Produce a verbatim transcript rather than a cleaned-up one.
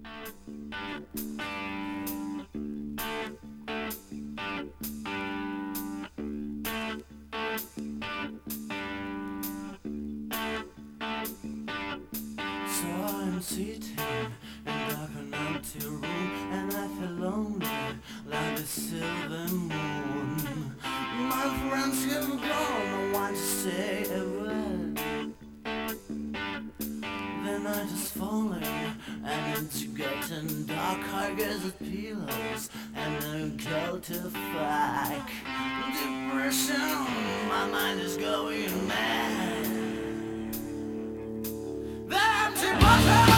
So I'm sitting in a dark and empty room, and I feel lonely like a silver moon. My friends have gone, no one to say a word. The night is falling and it's getting dark. I guess at pillows and a cold to fuck. Depression, my mind is going mad. The empty bottle